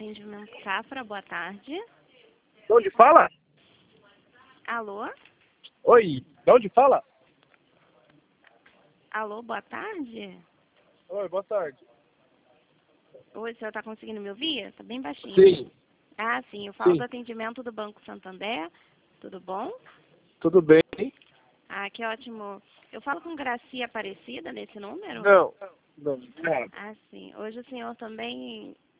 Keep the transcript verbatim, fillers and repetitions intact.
Atendimento Safra, boa tarde. De onde fala? Alô? Oi, de onde fala? Alô, boa tarde. Oi, boa tarde. Oi, o senhor está conseguindo me ouvir? Está bem baixinho. Sim, Ah, sim, eu falo sim. do atendimento do Banco Santander. Tudo bom? Tudo bem? Ah, que ótimo. Eu falo com Gracia Aparecida nesse número? Não, não, não. Ah, sim. Hoje o senhor também